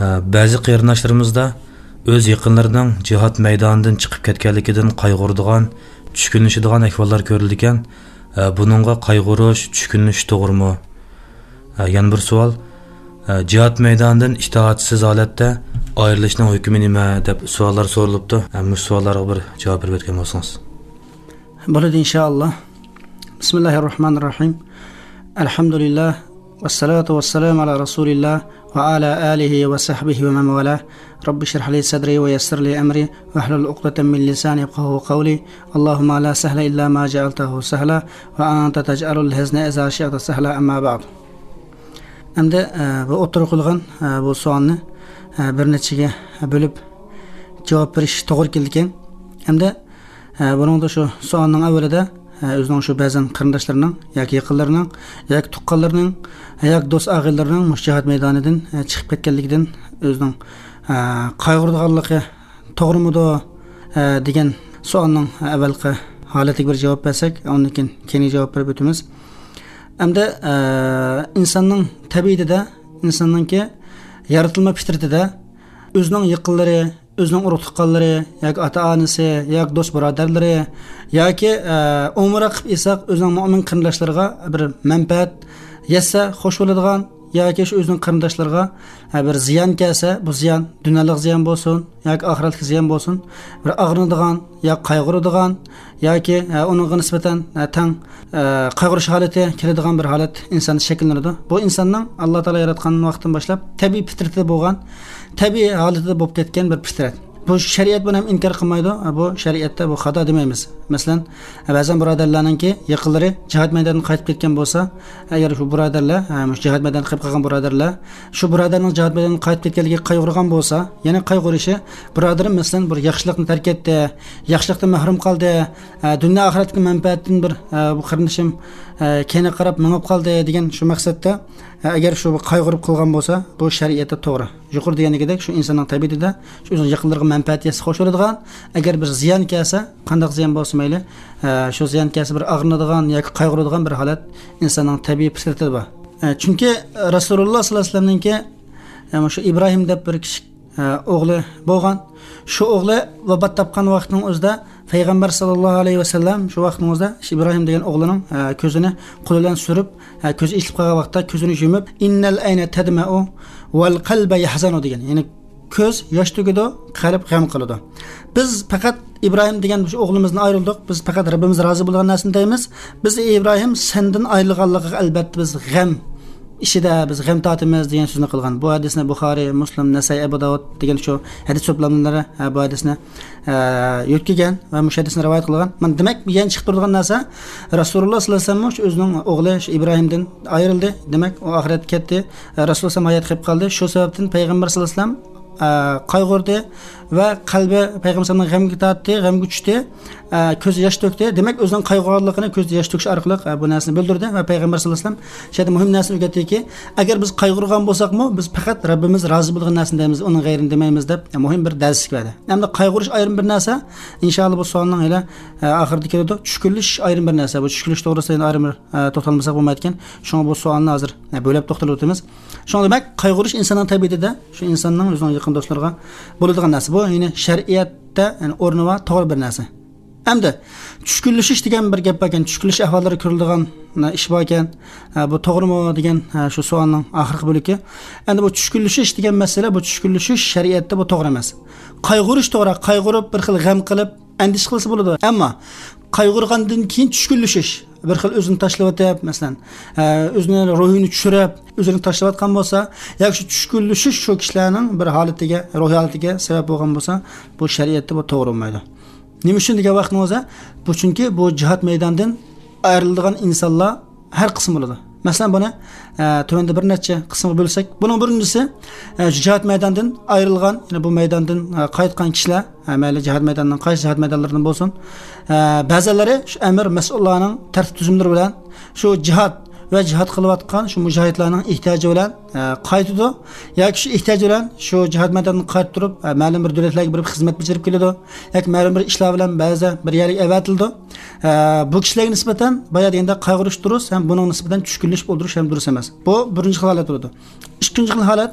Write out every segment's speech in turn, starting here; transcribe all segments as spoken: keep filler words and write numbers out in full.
Ba'zi qarindoshlarımizda o'z yaqinlarining jihad maydonidan chiqib ketganligidan qayg'uradigan, tushkunlashadigan ahvollar ko'rildi ekan. Buningga qayg'urish, tushkunlish to'g'rimi? Yana bir savol, jihad maydonidan itoatsiz holatda ayrilishning hukmi nima deb savollar so'ralibdi. Bu savollarga bir javob berib o'tgan bo'lsangiz. Bo'ladi inshaalloh. Bismillahirrohmanirrohim. Alhamdulillah vassalatu vassalamu ala rasulillah va ala alihi va sahbihi va man wala. Robbi shrah li sadri va yassir li amri wahlul uqdatan min lisani yafqahu qawli. Allohumma la sahla illa ma ja'altahu sahla va anta taj'alul hazna idza shi'ta sahla amma ba'd. Endi bu o'tirib qo'yilgan bu savolni bir nechaga bo'lib javob berish to'g'ri keldi ekan. Endi buningda shu savolning avvalida o'zining shu ba'zan qarindoshlarining yoki yaqinlarining yoki tuqqanlarining yoki do'st og'illarning mushahad maydonidan chiqib ketganligidan o'zining qayg'urganligi to'g'rimidi degan savolning avvalgi holatiga bir javob bersak, undan keyin keyin javob berib o'tamiz. Endi insonning tabiatida, insonningki yaratilma fitratida o'zining yaqinlari, o'zining urug' tuqqanlari yoki ota-onasi yoki do'st birodarlari yoki umra qilib esak o'zining mo'min qarindoshlariga bir manfaat yetsa xush bo'ladigan yoki shu o'zining qarindoshlariga bir ziyon kelsa, bu ziyon dunyolik ziyon bo'lsin yoki oxiratlik ziyon bo'lsin, bir og'rinadigan yoki qayg'uradigan yoki uningga nisbatan tang qayg'urish holati keladigan bir holat insonni shakllanadi. Bu insonning Alloh taolo yaratgan vaqtdan boshlab tabiiy fitratida bo'lgan, tabiiy holatida bo'lib ketgan bir fitrat. Bu shariat buni ham inkor qilmaydi. Bu shariatda bu xato demaymiz. Masalan, ba'zan birodarlarningki yaqinlari jihad maydonidan qaytib ketgan bo'lsa, agar shu birodarlar, jihad maydonidan qaytib qolgan birodarlar, shu birodarning jihad maydonidan qaytib ketganligiga qayg'urgan bo'lsa, yana qayg'urishi, birodarim masalan bir yaxshilikni tark etdi, yaxshilikdan mahrum qoldi, dunyo oxiratga manfaatdan bir bu qarindishim keyin qarab minib qoldi degan shu maqsadda agar shu qayg'urib qilgan bo'lsa, bu shariatda to'g'ri. Yuqori deganigidek shu insonning tabiatida shu o'zining yaqinlariga manfaat yetsa xo'sh bo'ladigan, agar bir ziyon kelsa, qanday ziyon bo'lsa mayli, shu ziyon kelsa bir og'rinadigan yoki qayg'uradigan bir holat insonning tabiiy fitratida bor. Chunki Rasululloh sollallohu alayhi vasallamningki shu Ibrohim deb bir kishi o'g'li bo'lgan. Shu o'g'li vafot topgan vaqtning o'zida payg'ambar sallallohu alayhi vasallam shu vaqtning o'zida Ibrohim degan o'g'lining ko'zini qo'li bilan surib, ko'zi ichib qolgan vaqtda ko'zini yumib, innal ayna tadma'u wal qalba yahzanu degan. Ya'ni ko'z yosh to'kadi, qalb g'am qiladi. Biz faqat Ibrohim degan shu o'g'limizni ayrildik. Biz faqat Rabbimiz rozi bo'lgan narsani deymiz. Biz Ibrohim sendan ayrilganligiga albatta biz g'am ishida biz g'am tortamiz degan so'zni qilgan. Bu hadisni Buxoriy, Muslim, Nasai, Abu Dawud degan shu hadis to'plamlari bu hadisni yo'tkigan va muhaddisni rivoyat qilgan. Men demak, bu yana chiqib turgan narsa Rasululloh sollallohu alayhi vasallam shu o'zining o'g'li shu Ibrohimdan ayrildi. Demak, u oxiratga ketdi. Rasululloh hayot qilib qoldi. Shu sababdan payg'ambar sollallohu alayhi vasallam qayg'urdi va qalbi payg'ambarning g'amga tortdi, g'amga tushdi, ko'zi yosh to'kdi. Demak, o'zining qayg'urganligini ko'zda yosh to'kish orqali bu narsani bildirdi va payg'ambar sollallohu alayhi vasallam shayda muhim narsani o'rgatdiki, agar biz qayg'urgan bo'lsakmi, biz faqat Rabbimiz rozi bo'lgan narsani deymiz, uning g'ayrini demaymiz deb muhim bir darslik berdi. Hamda qayg'urish ayrim bir narsa, inshaalloh bu sonning ila oxirida keladi. Tushkunlish ayrim bir narsa. Bu tushkunlish to'g'risida ayrim bir to'xtalmasak bo'lmaydi ekan. Shunga bu savolni hozir bo'lib to'xtalib o'tamiz. Shunga demak, qayg'urish insonning tabiatida, shu insonning o'zining yaqin do'stlariga bo'ladigan narsa. Bu ya'ni shariatda, ya'ni o'rni va to'g'ri bir narsa. Hamda tushkunlashish degan bir gap ekan, tushkunlash ahvollari ko'riladigan ish bor ekan. Bu to'g'rimi degan shu savolning oxirgi bo'ligi. Endi bu tushkunlashish degan masala, bu tushkunlashish shariatda bu to'g'ri emas. Qayg'urish to'g'ri, qayg'urib bir xil g'am qilib, andish qilsa bo'ladi. Ammo qayg'urgandan keyin tushkunlashish, bir xil o'zini tashlab o'tib, masalan, o'zini ruhini tushirib, o'zini tashlab atgan bo'lsa, yoki shu tushkunlashish shu kishilarning bir holatiga, ruhiy holatiga sabab bo'lgan bo'lsa, bu shariatda bu to'g'ri bo'lmaydi. Nima uchun degan vaqtning o'zi? Bu chunki bu jihad maydonidan ayriladigan insonlar har qism bo'ladi. Masalan, buni tuvanda bir necha qismga bo'lsak, buning birinchisi jihad maydonidan ayrilgan, ya'ni bu maydondan qaytgan kishilar, mayli jihad maydonidan qaysi jihad maydonlaridan bo'lsin, ba'zilari shu amir mas'ullarning tartib tuzumlari bilan shu jihad va jihad qilayotgan shu mujohidlarning ehtiyoji bilan qaytidi yoki shu ehtiyoji bilan shu jihad maydonidan qaytib turib ma'lum bir davlatlarga borib xizmat bajarib keladi yoki ma'lum bir ishlar bilan ba'zi bir yerga avatildi. Bu kishilarga nisbatan boya deganda qayg'urish durust ham buning nisbatan tushkunlik o'ldirish ham durust emas. Bu birinchi holat bo'ladi. Ikkinchi holat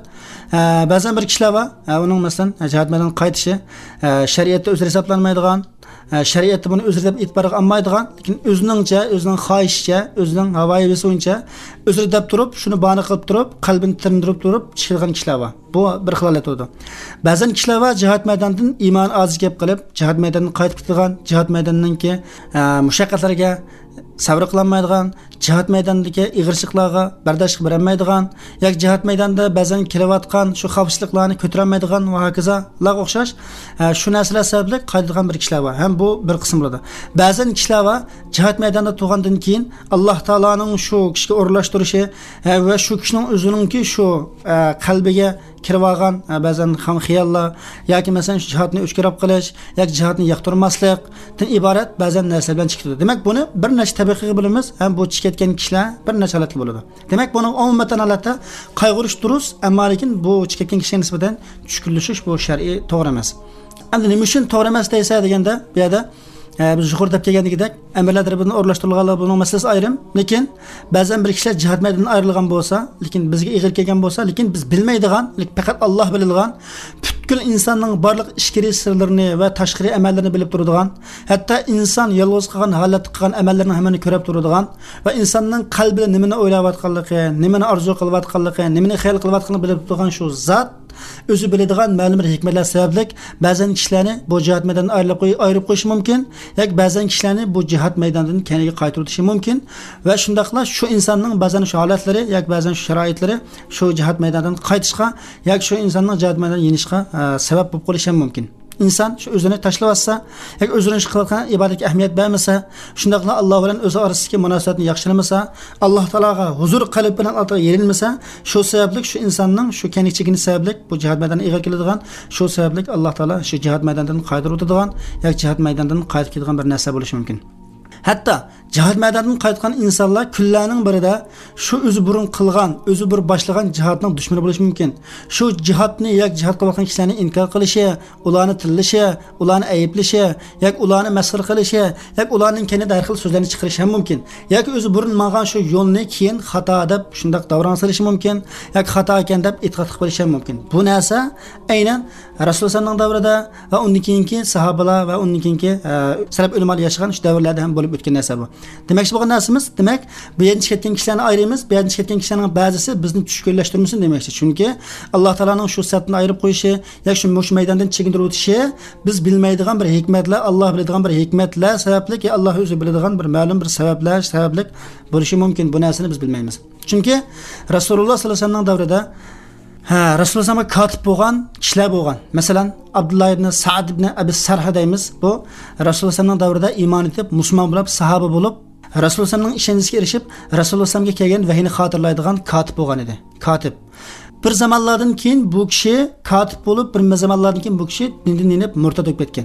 ba'zan bir kishilar bor, uning masalan jihad maydoniga qaytishi shariatda o'zi hisoblanmaydigan, shariatda buni o'zi deb e'tiborga olmaydigan, lekin o'ziningcha, o'zining xohishicha, o'zining havoyisi bo'yicha o'zi deb turib, shuni bahona qilib turib, qalbini tirindirib turib chiqilgan kishilar bor. Bu bir xil holat bo'ldi. Ba'zan kishilar bor jihad maydonidan iymon oziz kelib qilib, jihad maydonidan qaytib ketgan, jihad maydonininki mushaqqatlarga sabr qilolmaydigan, jihad maydonidagi ig'irchiliklarga bardoshlik berolmaydigan, yoki jihad maydonida ba'zan kelayotgan shu xavfsizliklarni ko'tarolmaydigan va hokazolarga o'xshash shu narsalar sababli qaytadigan bir kishilar bor. Ham bu bir qism bo'ladi. Ba'zan kishilar bor jihad maydonida tug'andan keyin Alloh taoloning shu kishiga o'rlashtirishi va shu kishining o'zininki shu qalbiga kirib olgan ba'zan ham xiyollar yoki masalan jihodni o'chkirib qilish yoki jihodni yoqtirmaslikdan iborat ba'zan narsalar bilan chiqadi. Demak, buni bir nechta tabiqiy bilamiz, ham bu chiqib ketgan kishilar bir nechta holatga bo'ladi. Demak, buni umuman holatda qayg'urish durust, ammo lekin bu chiqib ketgan kishiga nisbatan tushkunlashish bu shar'iy to'g'ri emas. Endi nima uchun to'g'ri emas deysa deganda, bu yerda biz yuqorida kelgandagidek amallar tarafından o'rlashtirilganlar buning masalasi ayrim, lekin ba'zan bir kishilar jihad maydonidan ayrilgan bo'lsa, lekin bizga ig'ir kelgan bo'lsa, lekin biz bilmaydigan, lekin faqat Alloh biladigan butkul insonning barliq ichki sirlarini va tashqi amallarini bilib turadigan, hatto inson yolg'iz qolgan holatda qilgan amallarning hammani ko'rib turadigan va insonning qalbida nimani o'ylayotganligi, nimani orzu qilayotganligi, nimani xayol qilayotganligini bilib turgan shu zot o'zi biladigan ma'lum bir hikmatlar sababli ba'zan kishilarni bu jihad maydonidan ayirib qo'yib ayirib qo'yishi mumkin, yoki ba'zan kishilarni bu jihad maydonidan kaniga qaytarishi mumkin va shundaqla shu insonning ba'zan shu holatlari yoki ba'zan shu sharoitlari shu jihad maydonidan qaytishga yoki shu insonning jihad maydonidan yenishga sabab bo'lib qolishi mumkin. İnsan şu özünü taşlavasa, yoki o'zining qilgan ibodatga ahamiyat bermasa, shundaqla Alloh bilan o'zi orasidagi munosabatni yaxshilamasa, Alloh taologa huzur qalb bilan altiga yerilmasa, shu sababli shu insonning shu kanikchigini sababli bu jihad maydoniga ig'ir keladigan, shu sababli Alloh taolo shu jihad maydonidan qaytarib o'tadigan yoki jihad maydonidan qaytib ketadigan bir narsa bo'lishi mumkin. Hatta jihad maydonidan qaytgan insonlar kunlarning birida shu o'zi burun qilgan, o'zi bir boshlagan jihadning dushmani bo'lishi mumkin. Shu jihadni yoki jihad qilgan kishilarni inkor qilishi, ularni tillashi, ularni ayblishi, yoki ularni masxir qilishi, yoki ularning kenida har xil so'zlarni chiqarishi ham mumkin. Yoki o'zi burun magan shu yo'lni keyin xato deb shundaq davranishilishi mumkin, yoki xato ekan deb e'tiqod qilib qo'yishi ham mumkin. Bu narsa aynan Rasululloh sallallohu alayhi davrida va undan keyingi sahobalar va undan keyingi salaf ulamolar yashagan shu davrlarda ham bo'lib o'tgan narsa bu. Demakchi bo'lgan narsamiz, demak, bu yerdan chiqayotgan kishilarni ayiramiz, bu yerdan chiqayotgan kishilarning ba'zisi bizni tushkunlashtirmasin demakchi. Chunki Alloh taolaning shu satni ayirib qo'yishi yoki shu mush maydondan chekintirib o'tishi biz bilmaydigan bir hikmatlar, Alloh biladigan bir hikmatlar sababli, Alloh o'zi biladigan bir ma'lum bir sabablar sababli bo'lishi mumkin. Bu narsani biz bilmaymiz. Chunki Rasululloh sallallohu alayhi vasallam davrida ha, Rasululloh sallallohu alayhi vasallam katib bo'lgan kishilar bo'lgan. Masalan, Abdullah ibn Sa'd ibn Abi Sarha deymiz. Bu Rasululloh sallallohu alayhi vasallam davrida iymon etib, musulmon bo'lib, sahoba bo'lib, Rasululloh sallallohu alayhi vasallamning ishonchiga erishib, Rasululloh sallallohu alayhi vasallamga kelgan vahiyni xotirlaydigan katib bo'lgan edi. Katib. Bir zamonlardan keyin bu kishi katib bo'lib, bir zamonlardan keyin bu kishi dindan inib murtad bo'lib ketgan.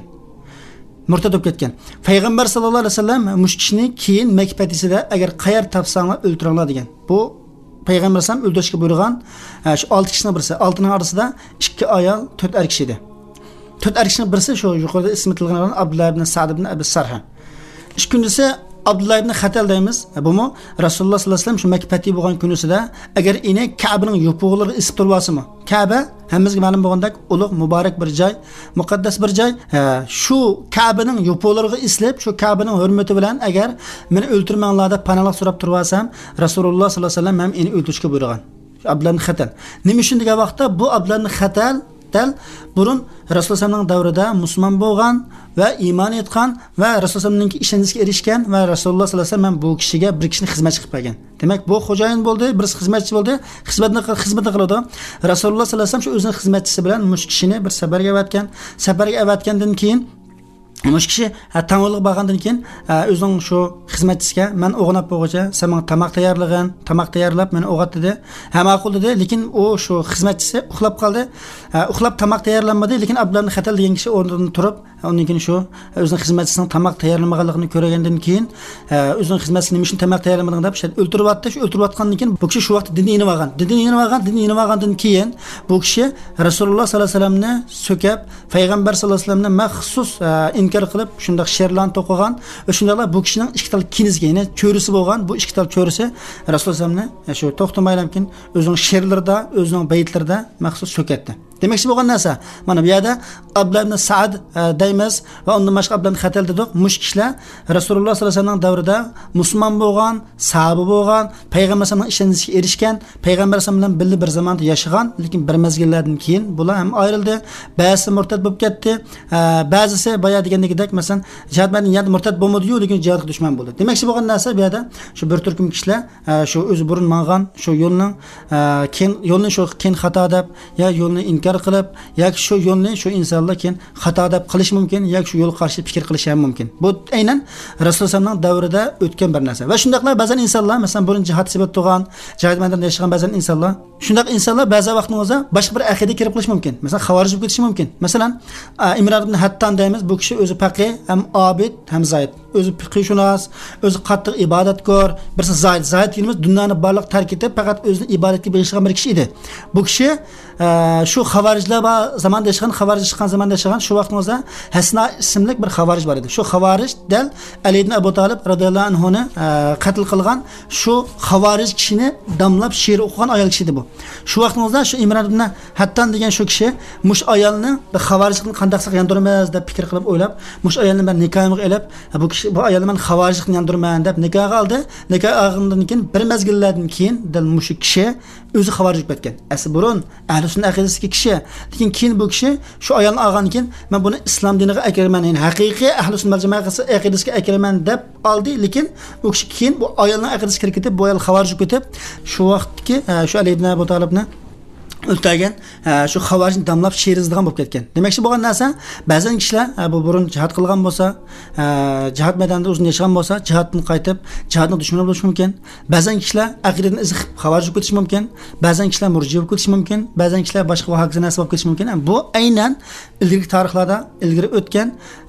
Murtad bo'lib ketgan. Payg'ambar sallallohu alayhi vasallam mush kishini keyin Makka fatisida agar qayer topsanglar o'ltiringlar degan. Bu Payg'ambar sallam o'ldirishga buyurgan shu olti kishining birisi, oltining orasida ikki ayol, to'rt er kishi edi. to'rt er kishining birisi shu yuqorida ismi tilganlar Abdullah ibn Sa'd ibn Abi Sarha. Ikkinchisi Abdullah ibn Xatal deymiz. Bumi Rasululloh sallallohu alayhi vasallam shu Makka fathi bo'lgan kunisida agar ine Ka'baning yo'pug'lari isib turmasimi? Ka'ba hammamizga ma'lum bo'lgandek ulug' muborak bir joy, muqaddas bir joy. Shu Ka'baning yo'pug'lariga islab, shu Ka'baning hurmati bilan agar meni o'ltirmanglar deb panohlik so'rab turmasam, Rasululloh sallallohu alayhi vasallam ham meni o'ldirishga buyurgan. Abdullah ibn Xatal. Nima uchun degan vaqtda bu Abdullah ibn Xatal burun Rasululloh sallallohu davrida musulmon bo'lgan va iymon etgan va Rasululloh sallallohu ishonchiga erishgan va Rasululloh sallallohu alayhi vasallam bu kishiga bir kishini xizmatchi qilib qo'ygan. Demak, bu xo'jayin bo'ldi, bir xizmatchi bo'ldi, xizmatni xizmatni qiladi. Rasululloh sallallohu alayhi vasallam shu o'zining xizmatchisi bilan mush kishini bir safarga avatgan, safarga avatgandan keyin mush kishi tango'liq bo'lgandan keyin o'zining shu xizmatchisiga men o'g'nab bo'g'icha, sen menga tamoq tayyorlagan, tamoq tayyorlab meni o'g'at dedi. Ha, ma'qul dedi, lekin u shu xizmatchisi uxlab qoldi. Uxlab tamoq tayyorlanmadi, lekin Abdullah ibn Xatal degan kishi o'rnidan turib, undan keyin shu o'zining xizmatchisining tamoq tayyorlamaganligini ko'rgandan keyin o'zining xizmatchisi nima uchun tamoq tayyorlamagan deb o'ltiryapti. Shu o'ltiryotgandan keyin bu kishi shu vaqt dinni inib olgan. Dinni inib olgan, dinni inib olgandan keyin bu kishi Rasululloh sallallohu alayhi vasallamni so'kab, payg'ambar sallallohu alayhi vasallamni maxsus inkar qilib shunday she'rlarni to'qigan va shundaylar bu kishining ikki tal kinizga, ya'ni cho'risi bo'lgan bu ikki tal cho'risi Rasululloh sallallohu alayhi vasallamni shu to'xtamaylamkin o'zining she'rlarida, o'zining baytlarida maxsus so'katdi. Demakchi bo'lgan narsa, mana bu yerda Abdullah ibn Sa'd deymiz va undan boshqa Abdullah Xatal dedik. Mush kishilar Rasululloh sallallohu alayhi vasallam davrida musulmon bo'lgan, sahoba bo'lgan, payg'ambar sallallohu alayhi vasallam ishonishga erishgan, payg'ambar sallallohu alayhi vasallam bilan bir zamonda yashagan, lekin bir mezgillardan keyin bular ham ayrildi. Ba'zisi murtad bo'lib ketdi, ba'zisi boya degandagidek, masalan, jihad bilan yana murtad bo'lmadi-yu, lekin jihadga dushman bo'ldi. Demakchi bo'lgan narsa bu yerda shu bir turkum kishilar shu o'zi burun mangan, shu yo'lning keyin yo'lni shu keyin xato deb, ya yo'lni inkor qilib yoki shu yo'lni shu insonlar keyin xato deb qilish mumkin yoki shu yo'l qarshi fikr qilish ham mumkin. Bu aynan Rasululloh sallallohu davrida o'tgan bir narsa. Va shundaqlar ba'zan insonlar, masalan, burun jihad sabab turgan, jihad maydonida yashagan ba'zan insonlar, shundaq insonlar ba'zi vaqtning o'zida boshqa bir aqida kirib qilish mumkin. Masalan, xavarij bo'lib ketishi mumkin. Masalan, Imron ibn Hatton deymiz, bu kishi o'zi faqih, ham obid, ham zoid. O'zi fiqhshunos, o'zi qattiq ibodatkor, birisi zoid. Zoid deymiz, dunyoni barliq tark etib faqat o'zini ibodatga bag'ishlagan bir kishi edi. Bu kishi shu xavarijlar va zamonda yashagan, xavarij chiqqan zamonda yashagan shu vaqtimizda Hasna ismli bir xavarij bor edi. Shu xavarij dal Ali ibn Abu Talib radhiyallohu anhu ni qatl qilgan shu xavarij kishini damlab she'r o'qigan ayol kishi edi bu. Shu vaqtimizda shu Imron ibn Hatton degan shu kishi mush ayolni bir xavarijlikni qanday qilsak yandurmaymiz deb fikr qilib o'ylab, mush ayolni ben nikohimga elib, bu kishi bu ayolni men xavarijlikni yandurmayman deb nikoh oldi. Nikoh olgandan keyin bir mezgillardan keyin dal mush kishi o'zi xavarij bo'lib ketgan. Asli burun ahli sunna aqidasiga kishi, lekin keyin bu kishi shu ayolni olgan keyin men buni islom diniga akiraman, ya'ni haqiqiy ahli sunna jamoasi aqidasiga akiraman deb oldi, lekin u kishi keyin bu ayolning aqidasiga kirib ketib, bu ayol xavarij bo'lib ketib, shu vaqtki shu Ali ibn Abu Talibni o'ltirgan shu xavarij damlab she'rizdigan bo'lib ketgan. Demakchi bo'lgan narsa, ba'zan kishilar bu burun jihad qilgan bo'lsa, jihad maydonida uzun yashagan bo'lsa, jihaddan qaytib, jihadning dushmani bo'lishi mumkin. Ba'zan kishilar aqidadan izg'ib xavarij bo'lib ketishi mumkin. Ba'zan kishilar murjiy bo'lib ketishi mumkin. Ba'zan kishilar boshqa va hokazo narsa bo'lib ketishi mumkin. Bu aynan ilgari tarixlarda, ilgari o'tgan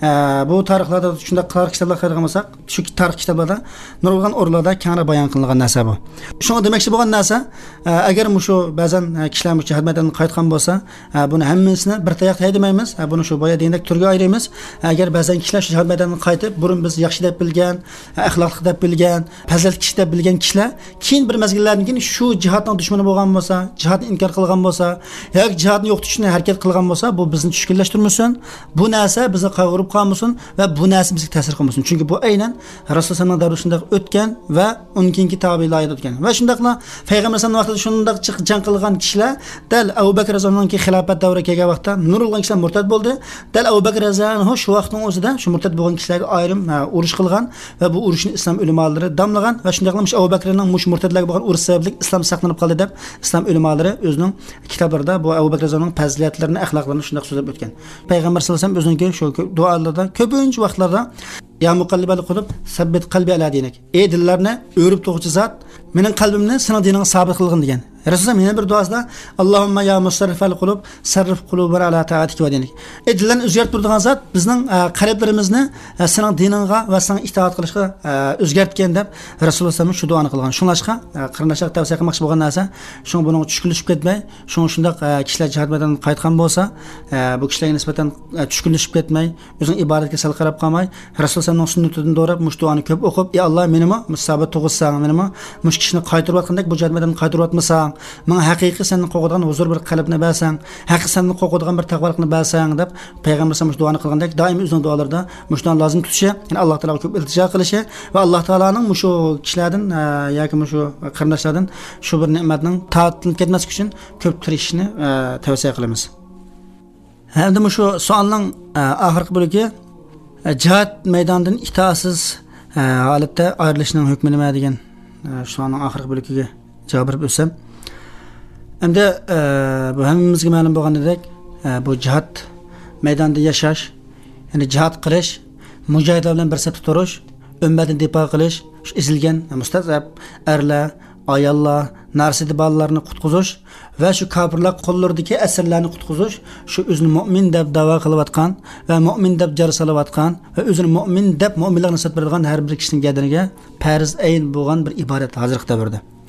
bu tarixlarda shunday tarix kitoblar qaragan bo'lsak, shu tarix kitoblarda nurg'un o'rlarda keng bayon qilingan narsa bu. Shunga demakchi bo'lgan narsa, agar shu ba'zan kishilar jihad maydonidan qaytgan bo'lsa, buni hammasini bir tayoq haydamaymiz. Buni shu boya degandek turga ayiramiz. Agar ba'zan kishilar shu jihad maydonidan qaytib, burun biz yaxshi deb bilgan, axloqli deb bilgan, fazilat kishi deb bilgan kishilar keyin bir mezgillardan keyin shu jihadning dushmani bo'lgan bo'lsa, jihadni inkor qilgan bo'lsa, yoki jihadni yo'qotishni harakat qilgan bo'lsa, bu bizni tushkunlashtirmasin. Bu narsa bizni qayg'urib qolmasin va bu narsa bizga ta'sir qilmasin. Chunki bu aynan Rasululloh sallallohu alayhi vasallam davrida o'tgan va undan keyingi tabi'lar o'tgan. Va shundaqla payg'ambar sallallohu alayhi vasallam vaqtida shunday jang qilgan kishilar dal Abu Bakr roziyallohu anhu xilofat davri kelgan vaqtda nurulgan kishilar murtad bo'ldi. Dal Abu Bakr roziyallohu anhu shu vaqtning o'zida shu murtad bo'lgan kishilarga ayrim urush qilgan va bu urushni islom ulamolari damlagan va shunday qilib Abu Bakrning mush murtadlarga bo'lgan urush sababli islom saqlanib qoldi deb islom ulamolari o'zining kitoblarida bu Abu Bakr roziyallohu anhu fazilatlarini, axloqlarini shunday so'zlab o'tgan. Payg'ambar sallallohu alayhi vasallam o'zining shu duolarida ko'pincha vaqtlarda ya muqallibal qulub sabbit qalbi ala dinik. Ey dillarni o'rib to'g'chi zot, mening qalbimni sening diningga sabit qilgin degan. Rasululloh yana bir duosida Allohumma ya musarrifal qulub sarrif qulubana ala ta'atik va dinik. Ey dillarni o'zgartirib turadigan zot, bizning qalblarimizni sening diningga va sening itoat qilishga o'zgartgan deb Rasululloh sallallohu shu duoni qilgan. Shunlashqa qarindoshlar tavsiya qilmoqchi bo'lgan narsa, shu buning tushkunlashib ketmay, shu shunday kishilar jihad maydonidan qaytgan bo'lsa, bu kishilarga nisbatan tushkunlashib ketmay, o'zining ibodatga sal qarab qolmay, Rasululloh sallallohu sunnatidan do'rab mush duoni ko'p o'qib, ey Alloh menimi musabat to'g'risang, menimi mush kishini qaytarib atgandek bu jihad maydonidan qaytarib atmasang, men haqiqiy seni qo'g'digan huzur bir qalbni bersang, haqiqiy seni qo'g'digan bir taqvolikni bersang deb payg'ambar sallallohu duoni qilgandek doim o'zining duolarida mushdan lozim tutishi, ya'ni Alloh taologa ko'p iltijo qilishi va Alloh taoloning mushu kishilardan yoki mushu qarindoshlardan shu bir ne'matning ta'tilib ketmaslik uchun ko'p tirishishni tavsiya qilamiz. Endi mushu savolning oxirgi bo'ligi jihad maydonidan itoatsiz holatda ayrilishning hukmi nima degan shu savolning oxirgi bo'ligiga javob berib o'tsam. Endi bu hammamizga ma'lum bo'lganidek, bu jihad maydonida yashash, ya'ni jihad qilish, mujohidlar bilan bir safda turish, ummatni difo qilish, shu ezilgan mustazab erlar, ayollar, narsida bolalarni qutqizish va shu kofirlar qo'llaridagi asirlarni qutqizish, shu o'zini mu'min deb da'vo qilayotgan va mu'min deb jar solayotgan va o'zini mu'min deb mu'minlarga nisbat beradigan har bir kishining gadaniga farz ayn bo'lgan bir ibodat hozirgi davrda.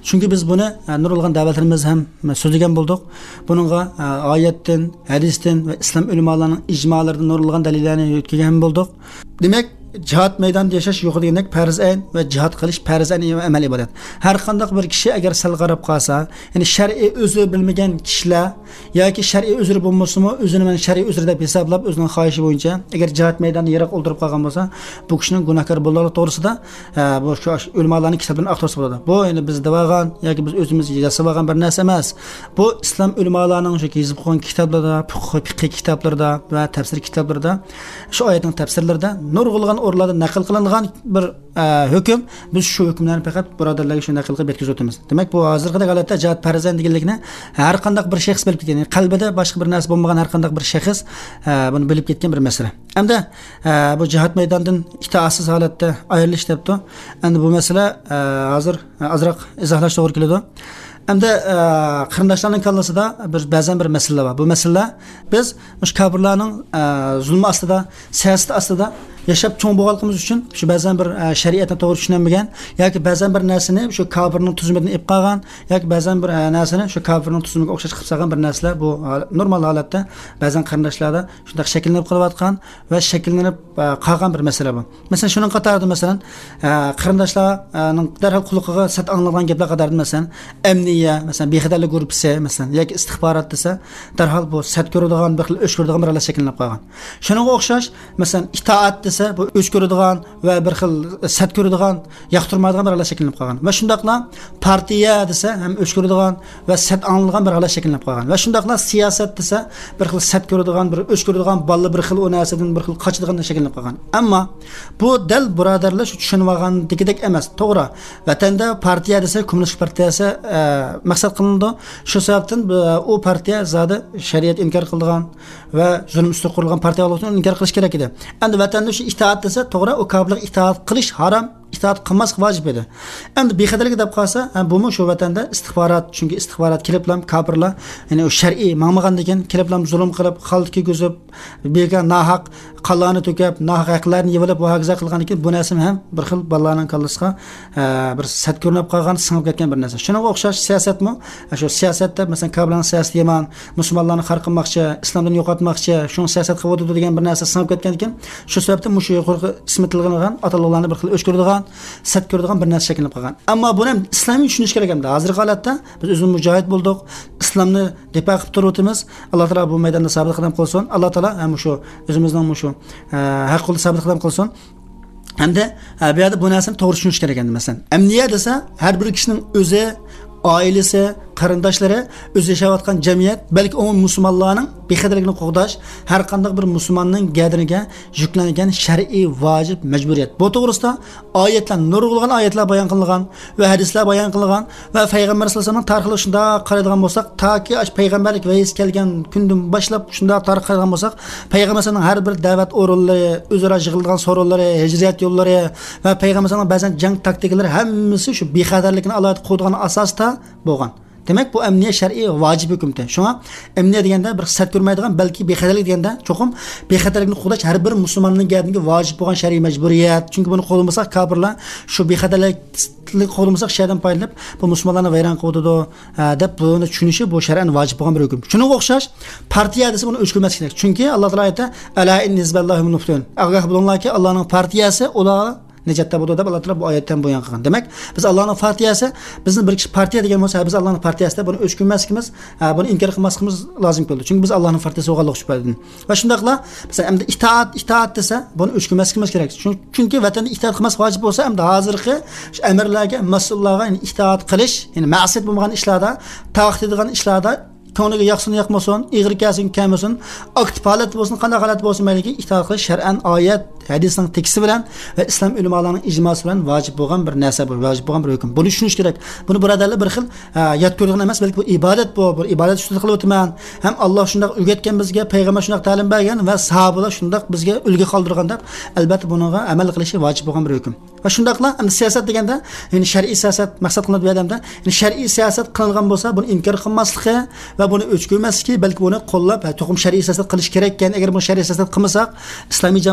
Chunki biz buni nurg'ilgan da'vatlarimiz ham so'zlagan bo'ldik. Buningga oyatdan, hadisdan va islom ulamolarining ijmolaridan nurg'ilgan dalillarni yetkazgan bo'ldik. Demak, jihad maydonida yashash yo'q deganek farz ayn va jihad qilish farz ayn amal ibodat. Har qanday bir kishi agar sal qarab qolsa, ya'ni shar'iy o'zi bilmagan kishilar yoki shar'iy uzri bo'lmasa-mu, o'zini men shar'iy uzr deb hisoblab o'zining xohishi bo'yicha agar jihad maydonida yiroq o'ldirib qolgan bo'lsa, bu kishining gunohkor bo'lari to'g'risida bu shu ulamolarning kitoblarining aqtorsi bo'ladi. Bu endi biz devagan yoki biz o'zimiz yasab olgan bir narsa emas. Bu islom ulamolarining shu yozib qo'ygan kitoblarda, fiqh kitoblarida va tafsir kitoblarida shu oyatning tafsirlarida nurg'ilgan o'rlarda naql qilingan bir hukm. Biz shu hukmlarni faqat birodarlarga shu naql qilib yetkazib o'tamiz. Demak, bu hozirgi holatda jihad farzand deganlikni har qanday bir shaxs bilib ketgan, qalbida boshqa bir narsa bo'lmagan har qanday bir shaxs buni bilib ketgan bir masala. Hamda bu jihad maydonidan itoatsiz holatda ayrilish debdi. Endi bu masala hozir azroq izohlash to'g'ri keladi. Hamda qarindoshlarning kallasida bir ba'zan bir masala bor. Bu masala biz mush kafirlarning zulmi ostida, siyosat ostida yashab cho'ng bo'lganimiz uchun shu ba'zan bir shariatni to'g'ri tushunmagan yoki ba'zan bir narsani shu kafirning tuzumidan ib qolgan yoki ba'zan bir narsani shu kafirning tuzumiga o'xshash qilib solgan bir narsalar bu normal holatda ba'zan qarindoshlarda shunday shakllanib qolayotgan va shakllanib qolgan bir masala bu. Masalan, shuning qatorida masalan qarindoshlarning darhol quloqiga sat anglagan gaplar qatorida masalan amniya, masalan bexatarlik guruhi, masalan yoki istixborot desa darhol bu sat ko'radigan, bir xil o'ch ko'radigan bir narsa shakllanib qolgan. Shuningga o'xshash masalan itoat bu o'ch ko'radigan va bir xil sat ko'radigan, yoqtirmaydigan bir holat shakllanib qolgan. Va shundaqla partiya desa ham o'ch ko'radigan va sat anglagan bir holat shakllanib qolgan. Va shundaqla siyosat desa bir xil sat ko'radigan, bir o'ch ko'radigan, balla bir xil o narsadan bir xil qochadigan shakllanib qolgan. Ammo bu dal birodarlar shu tushunib olgandagidek emas. To'g'ri, vatanda partiya desa kommunist partiyasi maqsad qilindi. Shu sababdan u partiya zodi shariat inkor qilgan va zulm ustida qurilgan partiya bo'lishini inkor qilish kerak edi. Endi vatanda shu itoat desa, to'g'ri, u kofirlik itoat qilish harom, itoat qilmas vojib edi. Endi bexatarlik deb qolsa, bu mu shu vatanda istixborot, chunki istixborot keliblam kofirlar, ya'ni o shar'iy ma'magan degan keliblam zulm qilib, xalqga ko'zib, bega nahaq qallani to'kib, nahaq haqlarni yevilib, va hokazo qilgan ekan, bu narsa ham bir xil bolalarning kallasiga bir sat ko'rinib qolgan, singib ketgan bir narsa. Shunga o'xshash siyosatmi? Shu siyosatda masalan kofirlarning siyosati yomon, musulmonlarni qarqinmoqchi, islomdan yo'qotmoqchi, shu siyosat qilib degan bir narsa singib ketgan ekan. Shu sababdan mushu yuqorgi ismi tilg'ilgan atalarni bir xil o'ch ko'radigan, sat ko'radigan bir narsa shakllanib qolgan. Ammo buni ham islomiy tushunish kerak endi. Hozirgi holatda biz o'zimiz mujohid bo'ldik, islomni difo qilib turibmiz. Alloh taolo bu maydonda sabit qadam qilsin. Alloh taolo ham shu o'zimizning shu haq qo'lda sabit qadam qilsin. Hamda bu yerda bu narsani to'g'ri tushunish kerak endi. Masalan, amniya desa har bir kishining o'zi, oilasi, qarindoshlari, o'zi yashayotgan jamiyat, balki umum musulmonlarning bexatarligini qo'g'dash har qanday bir musulmonning gadiniga yuklangan shar'iy vojib majburiyat. Bu to'g'risida oyatlar, nurg'ulg'an oyatlar bayon qilingan va hadislar bayon qilingan va payg'ambar sollallohu alayhi vasallam tarixini shunda qaraydigan bo'lsak, toki payg'ambarlik vahiy kelgan kundan boshlab shunda tarix qaraydigan bo'lsak, payg'ambarning har bir da'vat o'rinlari, o'zaro yig'ilgan so'rovlari, hijrat yo'llari va payg'ambarning ba'zan jang taktikalari hammasi shu bexatarlikni alohida qo'ygan asosda bo'lgan. Demak, bu amniya shar'iy vojib hukmda. Shunga amniya deganda bir sat ko'rmaydigan, balki bexatarlik deganda cho'qim bexatarlikni qo'llash har bir musulmonning gadiga vojib bo'lgan shar'iy majburiyat. Chunki buni qo'lmasak kofirlar shu bexatarlikni qo'lmasak shaydan foydalanib bu musulmonlarni vayron qiladi deb buni tushunishi bu shar'an vojib bo'lgan bir hukm. Shunga o'xshash partiya desa buni o'chirmas kerak. Chunki Alloh taolo aytdi: "Ala innizballohi muftun." Agah bilinglarki, Allohning partiyasi ular nejatda bo'ldi deb Alloh taolo bu oyatdan bayon qilgan. Demak, biz Allohning partiyasi, bizni bir kishi partiya degan bo'lsa, biz Allohning partiyasida buni o'chirmasligimiz, buni inkor qilmasligimiz lozim bo'ldi. Chunki biz Allohning partiyasi bo'lganlik shubhalidan. Va shundaqla, masalan, endi itoat, itoat desa, buni o'chirmasligimiz kerak. Chunki vatanda itoat qilmas vojib bo'lsa, endi hozirgi amirlarga, mas'ullarga itoat qilish, ya'ni ma'siyat bo'lmagan ishlarda, tavaqt etadigan ishlarda ko'ngliga yoqsin yoqmasin, ig'ir kelsin kelmasin, aktiv holat bo'lsin, qanday holat bo'lsin, mayliki itoat qilish shar'an oyat, hadisning teksti bilan va islom ulamolarining ijmosi bilan vojib bo'lgan bir narsa bu, vojib bo'lgan bir hukm. Buni tushunish kerak. Buni birodarlar bir xil yod ko'rgan emas, balki bu ibodat bu, bir ibodat ustida qilib o'tman. Ham Alloh shunday o'rgatgan bizga, payg'ambar shunday ta'lim bergan va sahobalar shunday bizga ulgu qoldirgan deb, albatta bunga amal qilishi vojib bo'lgan bir hukm. Va shundaqla endi siyosat deganda, ya'ni shar'iy siyosat maqsad qilinadi bu odamda, ya'ni shar'iy siyosat qilingan bo'lsa, buni inkor qilmasligi va buni o'chirmasligi, balki buni qo'llab, to'qim shar'iy siyosat qilish kerak ekan. Agar bu shar'iy siyosat qilmasak, islomiy jamoat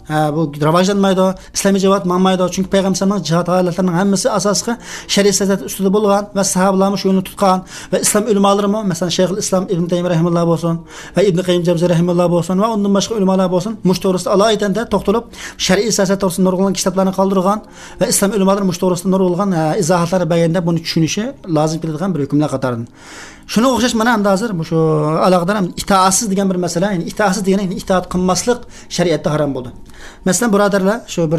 bu rivojlanmaydi, islomiy jihad manmaydi. Chunki payg'ambarning jihad holatlarining hammasi asosiy shariat siyosati ustida bo'lgan va sahobalar shu yo'lni tutgan va islom ulamalari, masalan, Shayxul Islom Ibn Taymiyya rahimahulloh bo'lsin va Ibn Qayyim Jawziy rahimahulloh bo'lsin va undan boshqa ulamolar bo'lsin, mush to'g'risida alohida to'xtalib, shar'iy siyosat to'g'risida nurg'un kitoblarni qoldirgan va islom ulamalari mush to'g'risida nurg'un izohatlar berganda buni tushunishi lozim keladigan bir hukmlar qatoridan. Shuna o'xshash mana hamda hozir shu aloqador itaatsiz degan bir masala, ya'ni itaatsiz degani itoat qilmaslik shariatda harom bo'ldi. Masalan, birodarlar, shu bir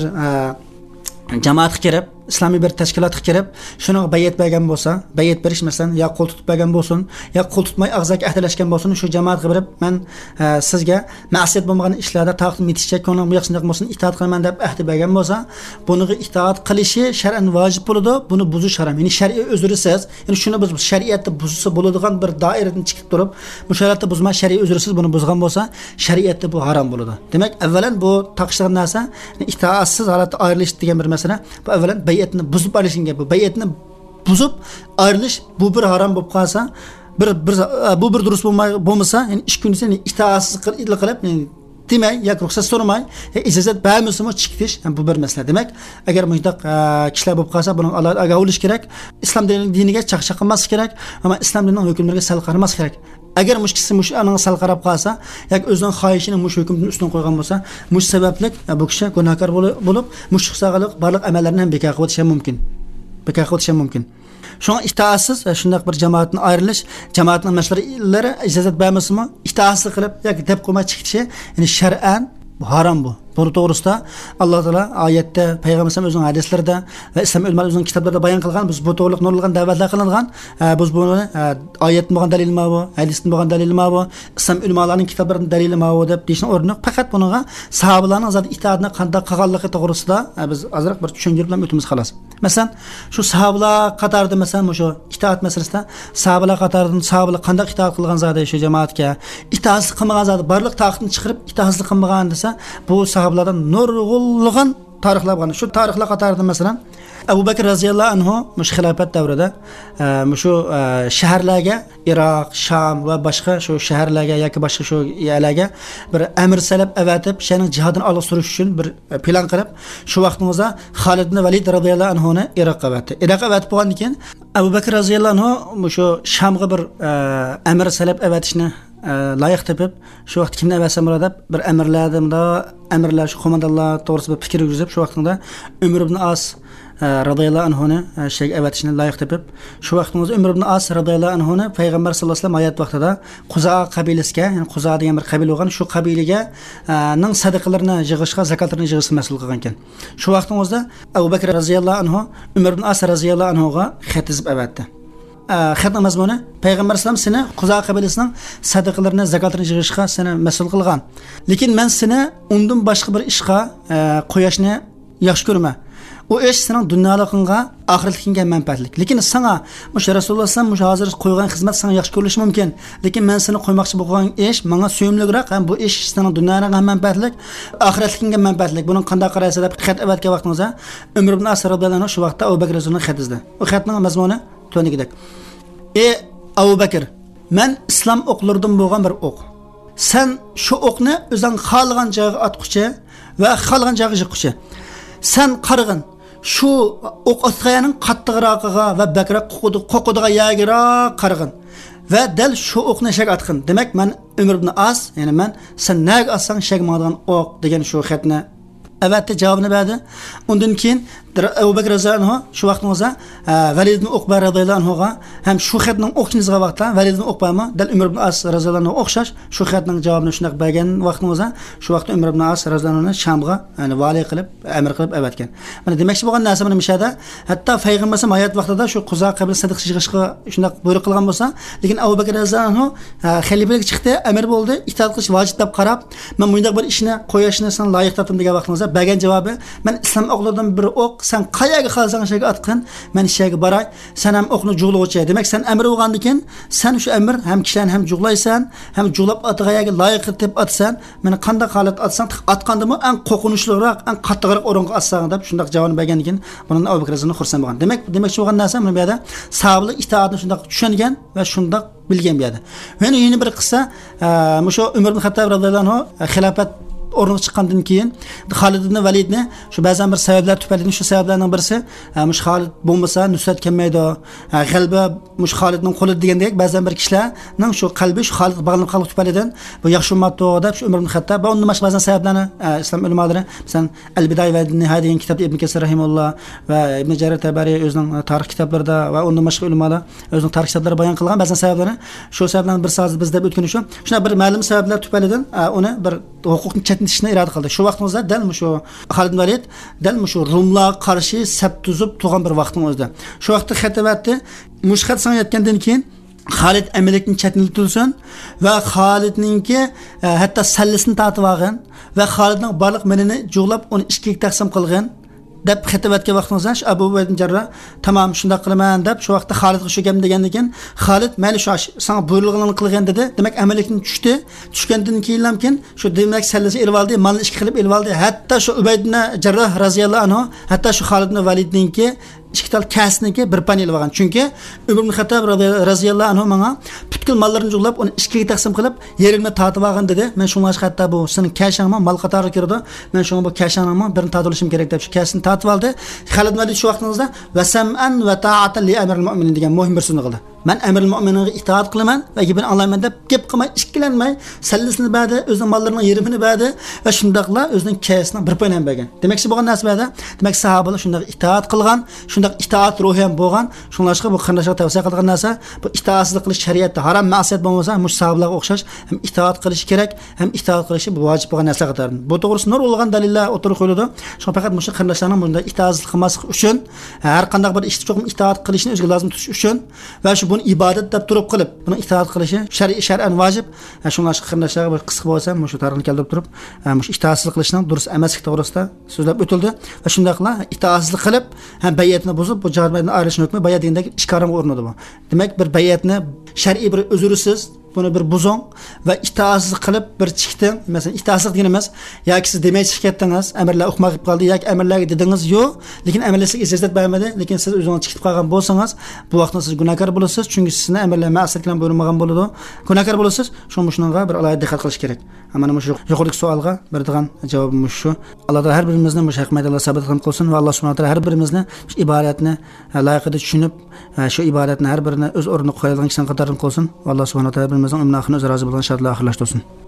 jamoatga kirib, islomiy bir tashkilotga kirib, shuni bayat bergan bo'lsa, bayat berish masalan, yo qo'l tutib bergan bo'lsin, yo qo'l tutmay og'zaki ahdlashgan bo'lsin, shu jamoatga berib, men sizga ma'siyat bo'lmagan ishlarda taqdim etishga ko'nglim yo'qsinaq bo'lsin, itoat qilaman deb ahd bergan bo'lsa, buniga itoat qilishi shar'an vojib bo'ladi, buni buzish harom. Ya'ni shar'iy uzrsiz, ya'ni shuni biz shariatda buzsa bo'ladigan bir doiradan chiqib turib, bu shariatda buzma shar'iy uzrsiz buni buzgan bo'lsa, shariatda bu harom bo'ladi. Demak, avvalan bu taqishgan narsa, itoatsiz holatda ayrilish degan bir masala. Bu avvalan bayatni buzib olishing gap. Bayatni buzib ayrilish bu bir harom bo'lib qolsa, bir bir bu bir durust bo'lmay bo'lmasa, ya'ni ish kunisi itoatsiz qilib qilib, ya'ni demay, yoki ruxsat so'ramay, ijozat bermasmi chiqish, bu bir masala. Demak, agar muntaq kishilar bo'lib qolsa, buning alohida bo'lish kerak. Islom diniga chaqchaq qilmas kerak, ammo islom dinining hukmlariga sal qaramas kerak. Agar mushkisi mush aning sal qarab qolsa, yoki o'zining xohishini mush hukmdan ustun qo'ygan bo'lsa, mush sabablik bu kishi gunohkor bo'lib, mush hisobiga barliq amallarini ham bekor qilishi mumkin. Bekor qilishi mumkin. Şuna itaatsiz shunday bir jamoatdan ayrilish, jamoatning mas'ullari ijozat bermasmi, itaatsiz qilib yoki deb qo'ymay chiqishi, ya'ni shar'an bu harom bu. Bu to'g'risida Alloh taolo oyatda, payg'ambarimiz o'zining hadislarida va islom ulamolari o'zining kitoblarida bayon qilgan, biz bu to'g'riliq nurlangan da'vatlar qilingan, biz buni oyatdan bo'lgan dalilmi bu, hadisdan bo'lgan dalilmi bu, islom ulamolarining kitoblarining dalilimi bu deb deyishning o'rni faqat bunga sahobalarning zot itoatni qanday qilganligi to'g'risida biz ozroq bir tushuncha bilan o'tamiz xolos. Masalan, shu sahobalar qatorida masalan shu itoat masalasida sahobalar qatoridan sahobalar qanday itoat qilgan zot shu jamoatga itoat qilmagan zot barliq taqdini chiqarib itoat qilmagan desa, bu sahobalardan nurg'unlagan tarixlar bor. Shu tarixlar qatorida masalan Abu Bakr radhiyallohu anhu mush xilofat davrida shu shaharlarga Iroq, Sham va boshqa shu shaharlarga yoki boshqa shu yerlarga bir amir salab avatib, shaning jihadini olib surish uchun bir plan qilib, shu vaqtimizda Xolid ibn Valid radhiyallohu anhu ni Iroqqa avatdi. Iroqqa avatib bo'lgandan keyin Abu Bakr radhiyallohu anhu shu Shamga bir amir salab avatishni loyiq tepib, shu vaqt kimni avasam bo'ladi deb bir amirlardimda amirlar shu qo'mondonlar to'g'risida bir fikr yurgizib, shu vaqtda Umar ibn As radhiyallohu anhu ni shayg avatishni loyiq tepib, shu vaqtimizda Umar ibn As radhiyallohu anhu ni payg'ambar sollallohu alayhi vasallam hayot vaqtida Quza qabilasiga, ya'ni Quza degan bir qabila bo'lgan, shu qabilaga ning sadaqalarini yig'ishga, zakotlarini yig'ishga mas'ul qilgan ekan. Shu vaqtimizda Abu Bakr radhiyallohu anhu Umar ibn As radhiyallohu anhu ga xat yozib avatdi. Xatning mazmuni payg'ambar sollallohu alayhi vasallam seni Quza qabilasining sadaqalarini, zakotlarini yig'ishga seni mas'ul qilgan. Lekin men seni undan boshqa bir ishga qo'yishni yaxshi ko'raman. O ish sening dunyoligingga, oxiratligingga manfaatli. Lekin sana mush Rasululloh sallam mush hozir qo'ygan xizmat sana yaxshi ko'rilishi mumkin. Lekin men seni qo'ymoqchi bo'lgan ish menga suyimliroq, ham bu ish sening dunyoligingga manfaatli, oxiratligingga manfaatli. Buni qanday qaraysiz deb xat avatga vaqtingizda Umar ibn As radhiyallohu anhu shu vaqtda Abu Bakr rasululloh xat yozdi. O xatning mazmuni to'nigidek. Ey Abu Bakr, men islom o'qlaridan bo'lgan bir o'q. Sen shu o'qni o'zing xohlagan joyga atquchi va xohlagan joyga yiqquchi. Sen qarg'in shu o'q otganning qattiqroqiga va bakroq qo'qidiga yagira qarg'in va dal shu o'qni shak atqin. Demak, men Umar ibn As, ya'ni men sen nag atsang shak ma'dan o'q degan shu xatni avatda javobini berdi. Undan keyin Abu Bakr radhiyallohu anhu shu vaqtimizda Valid ibn Uqba radhiyallohu anhu ga ham shu xatning o'qishingizga vaqtda Valid ibn Uqbami dal Umar ibn As radhiyallohu anhu o'xshash shu xatning javobini shunday bergan vaqtimizda shu vaqtda Umar ibn As radhiyallohu anhu Shamga, ya'ni vali qilib, amir qilib avatgan. Mana demakchi bo'lgan narsa mana mishada, hatto payg'ambar hayot vaqtida shu Quza qabilasi sadiq yig'ishga shunday buyruq qilgan bo'lsa, lekin Abu Bakr radhiyallohu anhu xalifalik chiqdi, amir bo'ldi, itoat qilish vojib deb qarab, men bunday bir ishni qo'yishni sen loyiq topdim degan vaqtimizda bergan javobi, men islom o'qlaridan bir o'q sen qayaga qalsang shayga atqin, men shayga baray, sen ham o'qni jug'lovchi. Demak, sen amir bo'lgandan keyin sen shu amir ham kishilarni ham jug'laysan, ham jug'lab atg'ayaga loyiq deb atsan, meni qanday holat atsang, atqandimi eng qo'rqinchliroq, eng qattiqroq o'ringa atsang deb shunday javobni bergandan keyin buni Abu Bakr raziyallohu xursand bo'lgan. Demak, demakchi bo'lgan narsa mana bu yerda sahobalar itoatni shunday tushungan va shunday bilgan bu yerda. Yana yana bir qissa, musho Umar ibn Xattob radhiyallohu anhu xilofat o'rniga chiqqandan keyin Xolid ibn Validni shu ba'zan bir sabablar tufayli shu sabablarning birisi mush Xolid bo'lmasa nusrat kelmaydi. G'alaba mush Xolidning qo'li degandek ba'zan bir kishilarning shu qalbi shu Xolid bog'lanib qolgan tufaylidan bu yaxshi ummatda deb shu Umar ibn Xattob va undan boshqa ba'zan sabablarni islom ulamolari masalan Al-Bidaya va Nihaya degan kitobda Ibn Kasir rahimahulloh va Ibn Jarir Tabari o'zining tarix kitoblarida va undan boshqa ulamolar o'zining tarix kitoblarida bayon qilgan ba'zan sabablarni shu sabablarning bir so'zi bizda o'tgan shu shuna bir ma'lum sabablar tufaylidan uni bir huquqni chetlatishni iroda qildi. Shu vaqtimizda dal shu Xolid ibn Valid dal shu Rumlar qarshi saf tuzib turgan bir vaqtning o'zida. Shu vaqtda xatavatni mushqat sanayotgandan keyin Xolid amaliyotni chetlatilsin va Xolidningki hatto sallisini tortib olgan va Xolidning barliq minini jug'lab uni ikkiga taqsim qilgan deb xatavatga vaqtimizda Abu Ubayda ibn Jarroh tamam shunday qilaman deb shu vaqtda Xolidga shu gap degandan keyin Xolid mayli shu sana buyruqlarni qilgan dedi. Demak amaliyotni tushdi. Tushgandan keyin hamkin shu demak sallasi elib oldi, malni ishga qilib elib oldi. Hatto shu Ubayda ibn Jarroh radhiyallohu anhu hatto shu Xolid ibn Validningki ikki tal kasniki bir pan elib olgan. Chunki Umar ibn Xattob radhiyallohu anhu menga butkul mollarini jug'lab uni ikkiga taqsim qilib yerimni tortib olgan dedi. Men shunga hatto bu sening kashangma mal qatori kirdi. Men shunga bu kashangma birini tortilishim kerak deb shu kasni tortib oldi. Xolid ibn Valid shu vaqtimizda va sam'an va ta'atan li amiril mu'minin degan muhim bir so'zni qildi. Men amiril mu'mininga itoat qilaman va gapini anglayman deb gap qilmay, ikkilanmay, sallisini berdi, o'zining mollarining yerimini berdi va shundaqla o'zining kasini bir pan ham bergan. Demakchi bo'lgan narsa berdi. Demak sahobalar shunday itoat qilgan, shunday itoat ruhi ham bo'lgan. Shunlashqa bu qarindoshga tavsiya qilgan narsa bu itoatsizlik qilish shariatda harom ma'siyat bo'lmasa, mush sahobalarga o'xshash ham itoat qilish kerak, ham itoat qilishi bu vojib bo'lgan narsa qatorida. Bu to'g'risida nurg'ulgan dalillar o'tirib qo'yildi. Shu faqat mush qarindoshlarning bunday itoatsizlik qilmaslik uchun, har qanday bir ishni cho'qim itoat qilishni o'ziga lozim tutish uchun va shu buni ibodat deb turib qilib, buni itoat qilishi shar'iy shar'an vojib. Shunlashqa qarindoshlarga bir qisqa bo'lsa, shu tarixni keltirib turib, mush itoatsizlik qilishning durust emasligi to'g'risida so'zlab o'tildi va shundaqla itoatsizlik qilib, ham bay'atni buzib bu jarmaydan ayrilish hukmi bay'at degandagi ishkarim o'rnida bu. Demak bir bay'atni shar'iy bir uzursiz buni bir buzong va itoatsizlik qilib bir chiqdi. Masalan, itoatsizlik degan emas, yoki siz demay chiqyapdingiz, amirlar o'qmay qolib qoldi, yoki amirlarga dedingiz, yo'q, lekin amirlar sizga ijozat bermadi, lekin siz o'zingiz chiqib qolgan bo'lsangiz, bu vaqtda siz gunohkor bo'lasiz, chunki sizni amirlar ma'siyat bilan buyurmagan bo'ladi. Gunohkor bo'lasiz, shuning shunga bir alohida diqqat qilish kerak. Mana bu yuqoridagi savolga beradigan javobim shu. Alloh taolo har birimizni mush haqmayda Alloh sabit qilsin va Alloh subhanahu va taolo har birimizni ibodatni loyiqida tushunib, shu ibodatni har birini o'z o'rniga qo'yadigan kishilardan qatoridan qilsin. Va Alloh subhanahu va taolo umrimizning umrini o'z rozi bo'lgan shartlar oxirlashtirsin.